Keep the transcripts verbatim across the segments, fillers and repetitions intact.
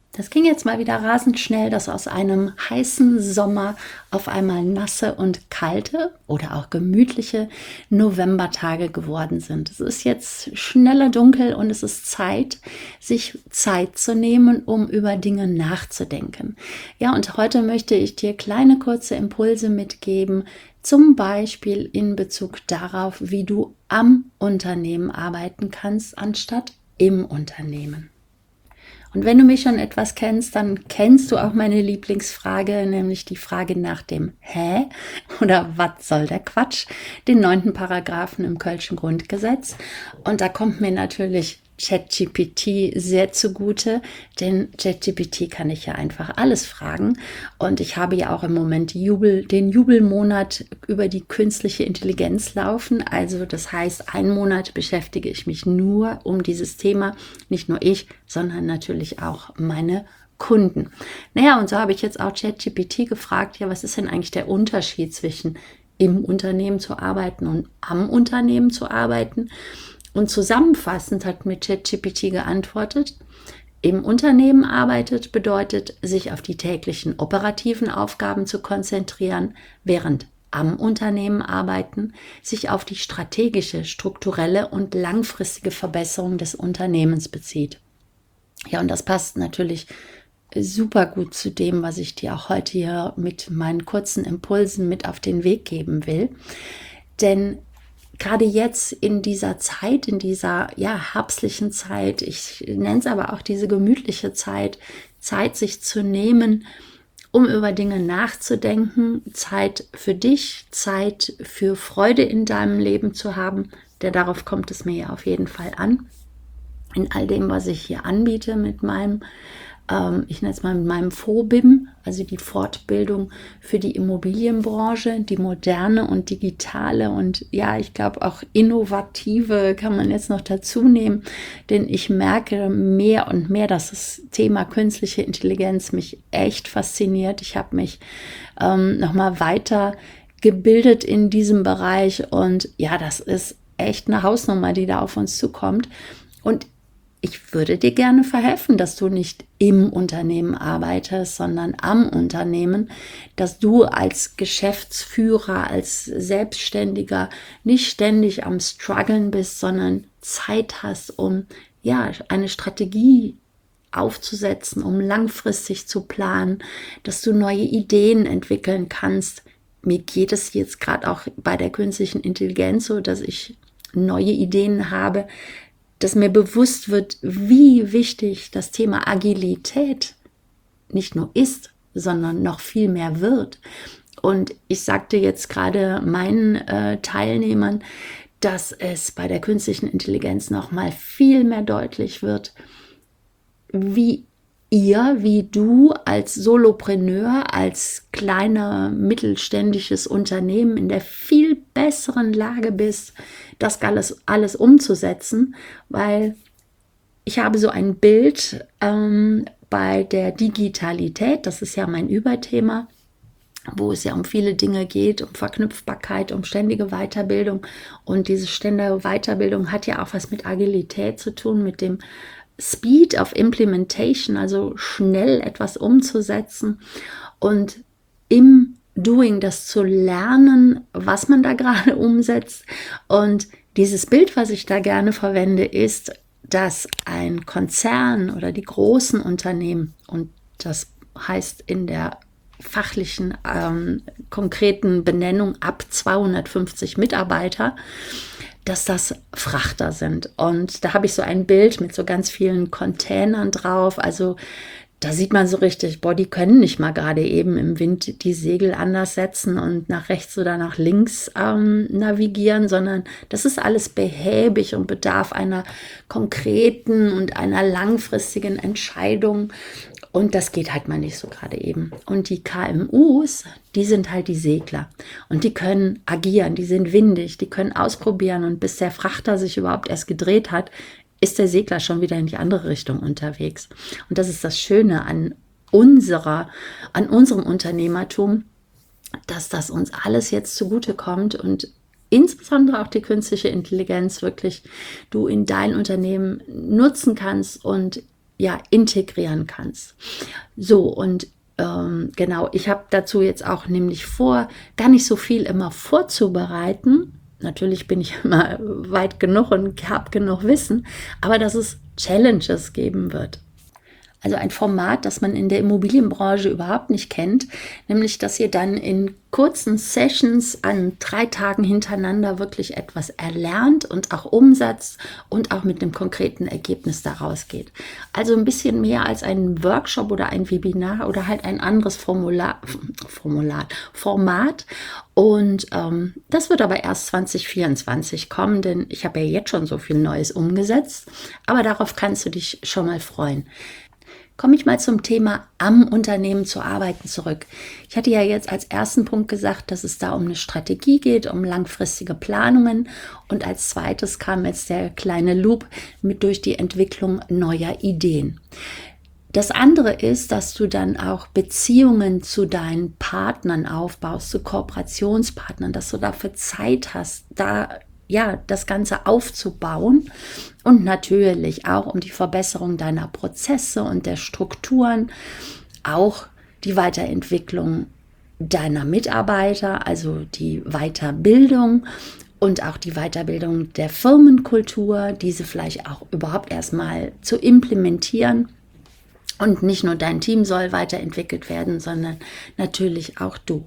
Das ging jetzt mal wieder rasend schnell, dass aus einem heißen Sommer auf einmal nasse und kalte oder auch gemütliche Novembertage geworden sind. Es ist jetzt schneller dunkel und es ist Zeit, sich Zeit zu nehmen, um über Dinge nachzudenken. Ja, und heute möchte ich dir kleine kurze Impulse mitgeben, zum Beispiel in Bezug darauf, wie du am Unternehmen arbeiten kannst, anstatt im Unternehmen. Und wenn du mich schon etwas kennst, dann kennst du auch meine Lieblingsfrage, nämlich die Frage nach dem Hä oder was soll der Quatsch, den neunten Paragraphen im Kölschen Grundgesetz. Und da kommt mir natürlich ChatGPT sehr zugute, denn ChatGPT kann ich ja einfach alles fragen. Und ich habe ja auch im Moment Jubel, den Jubelmonat über die künstliche Intelligenz laufen. Also das heißt, einen Monat beschäftige ich mich nur um dieses Thema. Nicht nur ich, sondern natürlich auch meine Kunden. Naja, und so habe ich jetzt auch ChatGPT gefragt, ja, was ist denn eigentlich der Unterschied zwischen im Unternehmen zu arbeiten und am Unternehmen zu arbeiten? Und zusammenfassend hat mir ChatGPT geantwortet, im Unternehmen arbeitet bedeutet, sich auf die täglichen operativen Aufgaben zu konzentrieren, während am Unternehmen arbeiten sich auf die strategische, strukturelle und langfristige Verbesserung des Unternehmens bezieht. Ja, und das passt natürlich super gut zu dem, was ich dir auch heute hier mit meinen kurzen Impulsen mit auf den Weg geben will. Denn gerade jetzt in dieser Zeit, in dieser ja, herbstlichen Zeit, ich nenne es aber auch diese gemütliche Zeit, Zeit sich zu nehmen, um über Dinge nachzudenken, Zeit für dich, Zeit für Freude in deinem Leben zu haben, denn darauf kommt es mir ja auf jeden Fall an. In all dem, was ich hier anbiete mit meinem ich nenne es mal mit meinem F O B I M, also die Fortbildung für die Immobilienbranche, die moderne und digitale und ja, ich glaube auch innovative kann man jetzt noch dazu nehmen, denn ich merke mehr und mehr, dass das Thema künstliche Intelligenz mich echt fasziniert. Ich habe mich ähm, nochmal weiter gebildet in diesem Bereich und ja, das ist echt eine Hausnummer, die da auf uns zukommt. Und ich würde dir gerne verhelfen, dass du nicht im Unternehmen arbeitest, sondern am Unternehmen, dass du als Geschäftsführer, als Selbstständiger nicht ständig am Struggeln bist, sondern Zeit hast, um ja, eine Strategie aufzusetzen, um langfristig zu planen, dass du neue Ideen entwickeln kannst. Mir geht es jetzt gerade auch bei der künstlichen Intelligenz so, dass ich neue Ideen habe, dass mir bewusst wird, wie wichtig das Thema Agilität nicht nur ist, sondern noch viel mehr wird. Und ich sagte jetzt gerade meinen äh, Teilnehmern, dass es bei der künstlichen Intelligenz noch mal viel mehr deutlich wird, wie ihr, wie du als Solopreneur, als kleiner mittelständisches Unternehmen in der viel besseren Lage bist, das alles, alles umzusetzen, weil ich habe so ein Bild ähm, bei der Digitalität, das ist ja mein Überthema, wo es ja um viele Dinge geht, um Verknüpfbarkeit, um ständige Weiterbildung. Und diese ständige Weiterbildung hat ja auch was mit Agilität zu tun, mit dem Speed of Implementation, also schnell etwas umzusetzen und im Doing das zu lernen, was man da gerade umsetzt. Und dieses Bild, was ich da gerne verwende, ist, dass ein Konzern oder die großen Unternehmen, und das heißt in der fachlichen, ähm, konkreten Benennung ab zweihundertfünfzig Mitarbeiter, dass das Frachter sind. Und da habe ich so ein Bild mit so ganz vielen Containern drauf. Also da sieht man so richtig, boah, die können nicht mal gerade eben im Wind die Segel anders setzen und nach rechts oder nach links ähm, navigieren, sondern das ist alles behäbig und bedarf einer konkreten und einer langfristigen Entscheidung. Und das geht halt mal nicht so gerade eben. Und die K M Us, die sind halt die Segler. Und die können agieren, die sind windig, die können ausprobieren. Und bis der Frachter sich überhaupt erst gedreht hat, ist der Segler schon wieder in die andere Richtung unterwegs. Und das ist das Schöne an unserer, an unserem Unternehmertum, dass das uns alles jetzt zugutekommt und insbesondere auch die künstliche Intelligenz wirklich du in dein Unternehmen nutzen kannst und ja, integrieren kannst. So, und ähm, genau, ich habe dazu jetzt auch nämlich vor, gar nicht so viel immer vorzubereiten. Natürlich bin ich immer weit genug und habe genug Wissen, aber dass es Challenges geben wird. Also ein Format, das man in der Immobilienbranche überhaupt nicht kennt, nämlich dass ihr dann in kurzen Sessions an drei Tagen hintereinander wirklich etwas erlernt und auch umsetzt und auch mit einem konkreten Ergebnis daraus geht. Also ein bisschen mehr als ein Workshop oder ein Webinar oder halt ein anderes Formular, Formular, Format. Und ähm, das wird aber erst zwanzig vierundzwanzig kommen, denn ich habe ja jetzt schon so viel Neues umgesetzt, aber darauf kannst du dich schon mal freuen. Komme ich mal zum Thema am Unternehmen zu arbeiten zurück. Ich hatte ja jetzt als ersten Punkt gesagt, dass es da um eine Strategie geht, um langfristige Planungen. Und als zweites kam jetzt der kleine Loop mit durch die Entwicklung neuer Ideen. Das andere ist, dass du dann auch Beziehungen zu deinen Partnern aufbaust, zu Kooperationspartnern, dass du dafür Zeit hast, da ja, das Ganze aufzubauen und natürlich auch um die Verbesserung deiner Prozesse und der Strukturen, auch die Weiterentwicklung deiner Mitarbeiter, also die Weiterbildung und auch die Weiterbildung der Firmenkultur, diese vielleicht auch überhaupt erstmal zu implementieren. Und nicht nur dein Team soll weiterentwickelt werden, sondern natürlich auch du.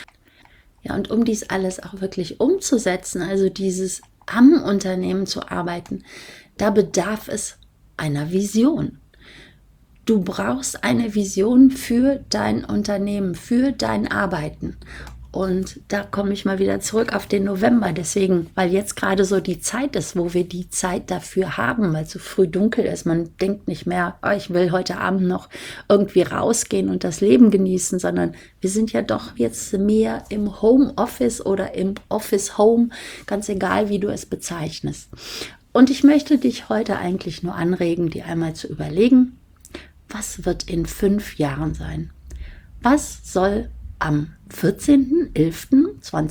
Ja, und um dies alles auch wirklich umzusetzen, also dieses am Unternehmen zu arbeiten, da bedarf es einer Vision. Du brauchst eine Vision für dein Unternehmen, für dein Arbeiten. Und da komme ich mal wieder zurück auf den November, deswegen, weil jetzt gerade so die Zeit ist, wo wir die Zeit dafür haben, weil es so früh dunkel ist. Man denkt nicht mehr, oh, ich will heute Abend noch irgendwie rausgehen und das Leben genießen, sondern wir sind ja doch jetzt mehr im Homeoffice oder im Office Home, ganz egal, wie du es bezeichnest. Und ich möchte dich heute eigentlich nur anregen, dir einmal zu überlegen, was wird in fünf Jahren sein? Was soll am vierzehnten elften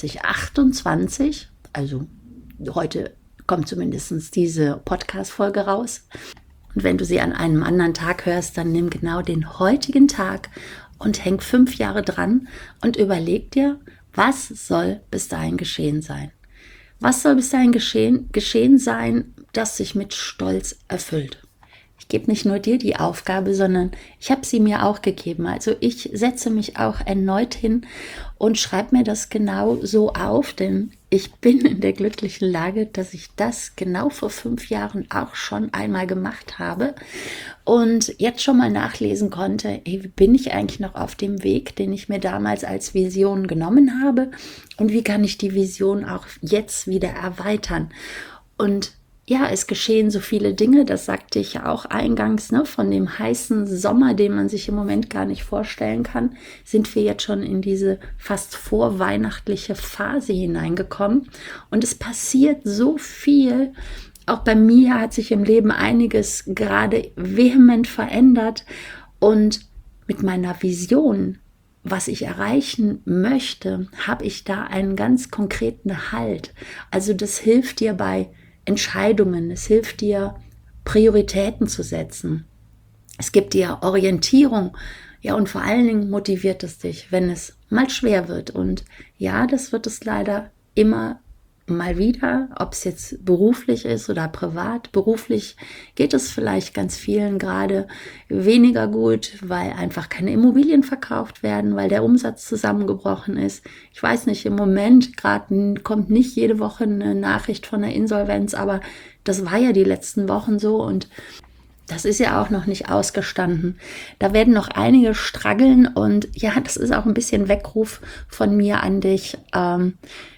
zweitausendachtundzwanzig, also heute kommt zumindest diese Podcast-Folge raus. Und wenn du sie an einem anderen Tag hörst, dann nimm genau den heutigen Tag und häng fünf Jahre dran und überleg dir, was soll bis dahin geschehen sein? Was soll bis dahin geschehen, geschehen sein, das sich mit Stolz erfüllt? Ich gebe nicht nur dir die Aufgabe, sondern ich habe sie mir auch gegeben. Also ich setze mich auch erneut hin und schreibe mir das genau so auf, denn ich bin in der glücklichen Lage, dass ich das genau vor fünf Jahren auch schon einmal gemacht habe und jetzt schon mal nachlesen konnte, hey, wie bin ich eigentlich noch auf dem Weg, den ich mir damals als Vision genommen habe und wie kann ich die Vision auch jetzt wieder erweitern? Und ja, es geschehen so viele Dinge, das sagte ich ja auch eingangs, ne, von dem heißen Sommer, den man sich im Moment gar nicht vorstellen kann, sind wir jetzt schon in diese fast vorweihnachtliche Phase hineingekommen. Und es passiert so viel. Auch bei mir hat sich im Leben einiges gerade vehement verändert. Und mit meiner Vision, was ich erreichen möchte, habe ich da einen ganz konkreten Halt. Also das hilft dir bei Entscheidungen, es hilft dir, Prioritäten zu setzen. Es gibt dir Orientierung, ja, und vor allen Dingen motiviert es dich, wenn es mal schwer wird. Und ja, das wird es leider immer mal wieder, ob es jetzt beruflich ist oder privat. Beruflich geht es vielleicht ganz vielen gerade weniger gut, weil einfach keine Immobilien verkauft werden, weil der Umsatz zusammengebrochen ist. Ich weiß nicht, im Moment gerade kommt nicht jede Woche eine Nachricht von einer Insolvenz, aber das war ja die letzten Wochen so und das ist ja auch noch nicht ausgestanden. Da werden noch einige struggeln und ja, das ist auch ein bisschen Weckruf von mir an dich. Ähm,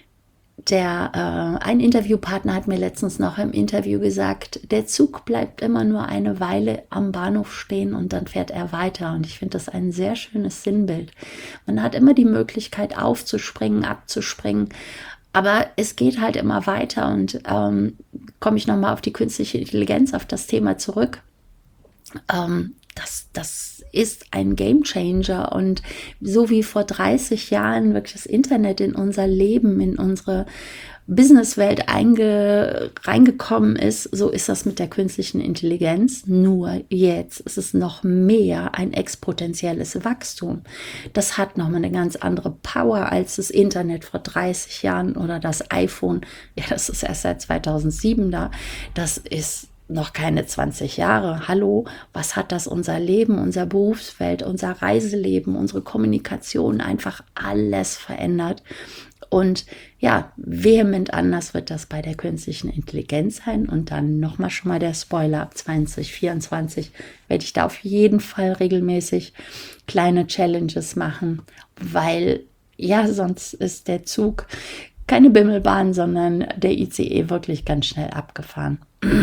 Der, äh, ein Interviewpartner hat mir letztens noch im Interview gesagt, der Zug bleibt immer nur eine Weile am Bahnhof stehen und dann fährt er weiter. Und ich finde das ein sehr schönes Sinnbild. Man hat immer die Möglichkeit aufzuspringen, abzuspringen, aber es geht halt immer weiter. Und ähm, komme ich nochmal auf die künstliche Intelligenz, auf das Thema zurück. Ähm, das, das ist ein Gamechanger und so wie vor dreißig Jahren wirklich das Internet in unser Leben, in unsere Businesswelt einge, reingekommen ist, so ist das mit der künstlichen Intelligenz. Nur jetzt ist es noch mehr ein exponentielles Wachstum. Das hat nochmal eine ganz andere Power als das Internet vor dreißig Jahren oder das iPhone. Ja, das ist erst seit zweitausendsieben da. Das ist noch keine zwanzig Jahre. Hallo, was hat das unser Leben, unser Berufsfeld, unser Reiseleben, unsere Kommunikation, einfach alles verändert? Und ja, vehement anders wird das bei der künstlichen Intelligenz sein. Und dann nochmal schon mal der Spoiler, ab zwanzig vierundzwanzig werde ich da auf jeden Fall regelmäßig kleine Challenges machen, weil ja, sonst ist der Zug keine Bimmelbahn, sondern der I C E wirklich ganz schnell abgefahren.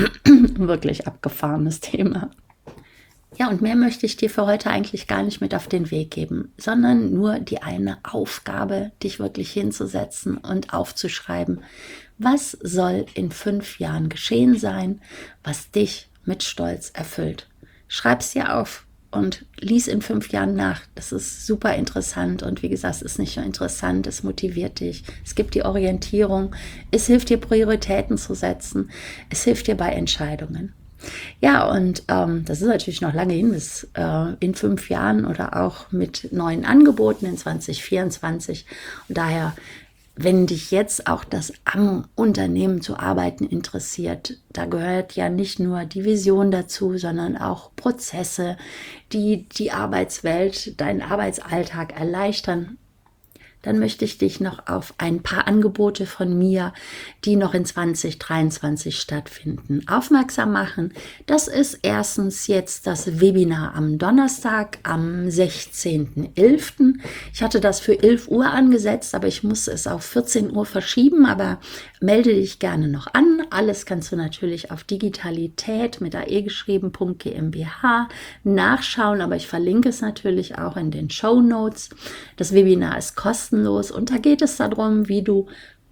Wirklich abgefahrenes Thema. Ja, und mehr möchte ich dir für heute eigentlich gar nicht mit auf den Weg geben, sondern nur die eine Aufgabe, dich wirklich hinzusetzen und aufzuschreiben. Was soll in fünf Jahren geschehen sein, was dich mit Stolz erfüllt? Schreib's dir auf und lies in fünf Jahren nach. Das ist super interessant und wie gesagt, es ist nicht nur interessant, es motiviert dich, es gibt dir Orientierung, es hilft dir Prioritäten zu setzen, es hilft dir bei Entscheidungen. Ja, und ähm, das ist natürlich noch lange hin, bis äh, in fünf Jahren oder auch mit neuen Angeboten in zwanzig vierundzwanzig. Und daher, wenn dich jetzt auch das am Unternehmen zu arbeiten interessiert, da gehört ja nicht nur die Vision dazu, sondern auch Prozesse, die die Arbeitswelt, deinen Arbeitsalltag erleichtern. Dann möchte ich dich noch auf ein paar Angebote von mir, die noch in zwanzig dreiundzwanzig stattfinden, aufmerksam machen. Das ist erstens jetzt das Webinar am Donnerstag, am sechzehnten elften Ich hatte das für elf Uhr angesetzt, aber ich muss es auf vierzehn Uhr verschieben, aber melde dich gerne noch an. Alles kannst du natürlich auf digitalität mit ae geschrieben Punkt GmbH nachschauen, aber ich verlinke es natürlich auch in den Shownotes. Das Webinar ist kostenlos. Und da geht es darum, wie du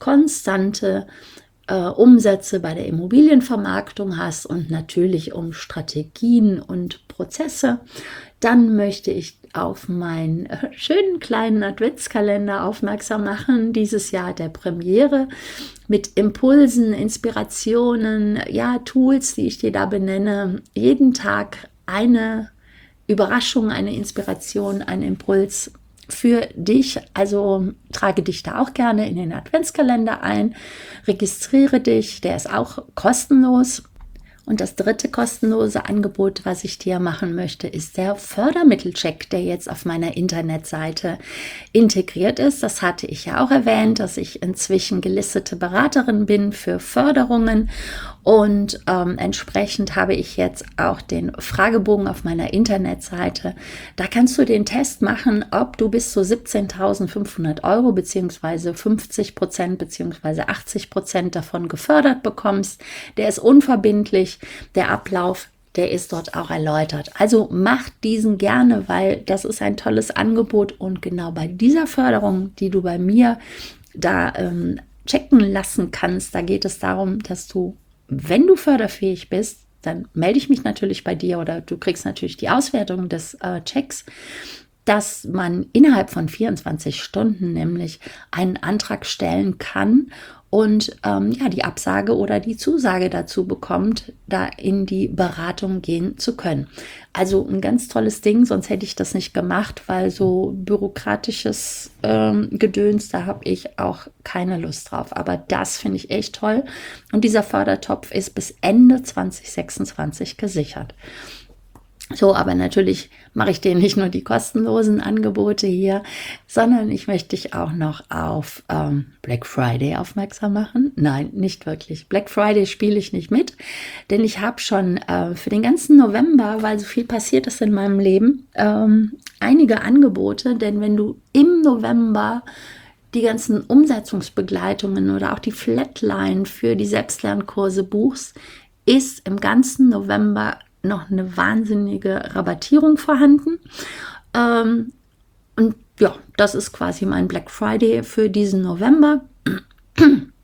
konstante äh, Umsätze bei der Immobilienvermarktung hast und natürlich um Strategien und Prozesse. Dann möchte ich auf meinen äh, schönen kleinen Adventskalender aufmerksam machen. Dieses Jahr der Premiere mit Impulsen, Inspirationen, ja, Tools, die ich dir da benenne. Jeden Tag eine Überraschung, eine Inspiration, ein Impuls für dich, also trage dich da auch gerne in den Adventskalender ein, registriere dich, der ist auch kostenlos. Und das dritte kostenlose Angebot, was ich dir machen möchte, ist der Fördermittelcheck, der jetzt auf meiner Internetseite integriert ist. Das hatte ich ja auch erwähnt, dass ich inzwischen gelistete Beraterin bin für Förderungen. Und ähm, entsprechend habe ich jetzt auch den Fragebogen auf meiner Internetseite. Da kannst du den Test machen, ob du bis zu siebzehntausendfünfhundert Euro beziehungsweise fünfzig Prozent beziehungsweise achtzig Prozent davon gefördert bekommst. Der ist unverbindlich. Der Ablauf, der ist dort auch erläutert. Also mach diesen gerne, weil das ist ein tolles Angebot. Und genau bei dieser Förderung, die du bei mir da ähm, checken lassen kannst, da geht es darum, dass du, wenn du förderfähig bist, dann melde ich mich natürlich bei dir oder du kriegst natürlich die Auswertung des äh, Checks, dass man innerhalb von vierundzwanzig Stunden nämlich einen Antrag stellen kann und ähm, ja, die Absage oder die Zusage dazu bekommt, da in die Beratung gehen zu können. Also ein ganz tolles Ding, sonst hätte ich das nicht gemacht, weil so bürokratisches ähm, Gedöns, da habe ich auch keine Lust drauf. Aber das finde ich echt toll und dieser Fördertopf ist bis Ende zwanzig sechsundzwanzig gesichert. So, aber natürlich mache ich dir nicht nur die kostenlosen Angebote hier, sondern ich möchte dich auch noch auf ähm, Black Friday aufmerksam machen. Nein, nicht wirklich. Black Friday spiele ich nicht mit, denn ich habe schon äh, für den ganzen November, weil so viel passiert ist in meinem Leben, ähm, einige Angebote. Denn wenn du im November die ganzen Umsetzungsbegleitungen oder auch die Flatline für die Selbstlernkurse buchst, ist im ganzen November noch eine wahnsinnige Rabattierung vorhanden. Ähm, und ja, das ist quasi mein Black Friday für diesen November.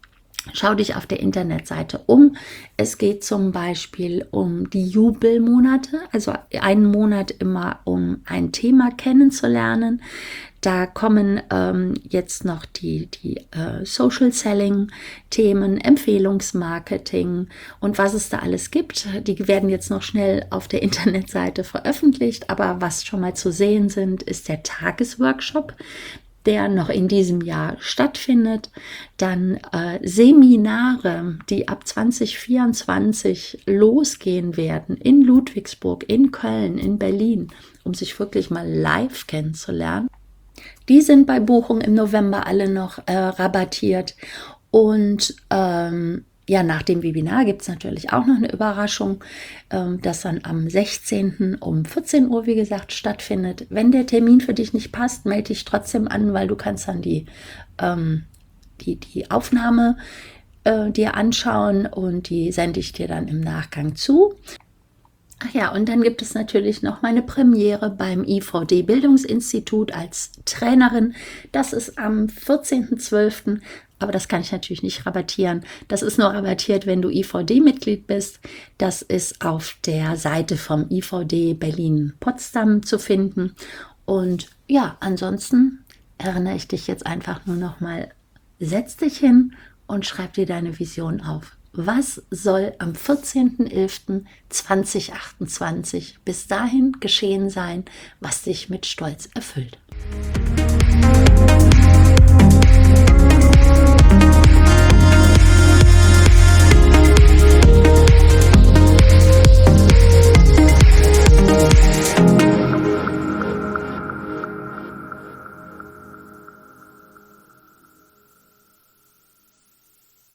Schau dich auf der Internetseite um. Es geht zum Beispiel um die Jubelmonate, also einen Monat immer, um ein Thema kennenzulernen. Da kommen ähm, jetzt noch die, die äh, Social Selling Themen, Empfehlungsmarketing und was es da alles gibt. Die werden jetzt noch schnell auf der Internetseite veröffentlicht, aber was schon mal zu sehen sind, ist der Tagesworkshop, der noch in diesem Jahr stattfindet. Dann äh, Seminare, die ab zwanzig vierundzwanzig losgehen werden in Ludwigsburg, in Köln, in Berlin, um sich wirklich mal live kennenzulernen. Die sind bei Buchung im November alle noch äh, rabattiert. Und ähm, ja, nach dem Webinar gibt es natürlich auch noch eine Überraschung, ähm, das dann am sechzehnten um vierzehn Uhr, wie gesagt, stattfindet. Wenn der Termin für dich nicht passt, melde dich trotzdem an, weil du kannst dann die, ähm, die, die Aufnahme äh, dir anschauen und die sende ich dir dann im Nachgang zu. Ach ja, und dann gibt es natürlich noch meine Premiere beim I V D-Bildungsinstitut als Trainerin. Das ist am vierzehnten zwölften Aber das kann ich natürlich nicht rabattieren. Das ist nur rabattiert, wenn du I V D-Mitglied bist. Das ist auf der Seite vom I V D Berlin-Potsdam zu finden. Und ja, ansonsten erinnere ich dich jetzt einfach nur noch mal, setz dich hin und schreib dir deine Vision auf. Was soll am vierzehnten elften zweitausendachtundzwanzig bis dahin geschehen sein, was dich mit Stolz erfüllt?